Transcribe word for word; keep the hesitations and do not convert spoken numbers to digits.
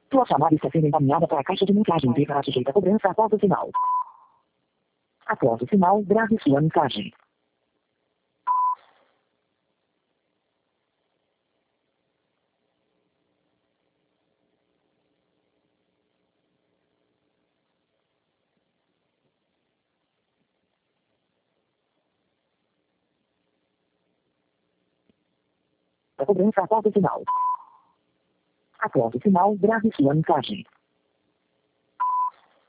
Sua chamada está sendo encaminhada para a caixa de mensagem e será sujeita a cobrança após o sinal. Após o sinal, grave sua mensagem. A cobrança após o sinal. Após o sinal, grave sua mensagem.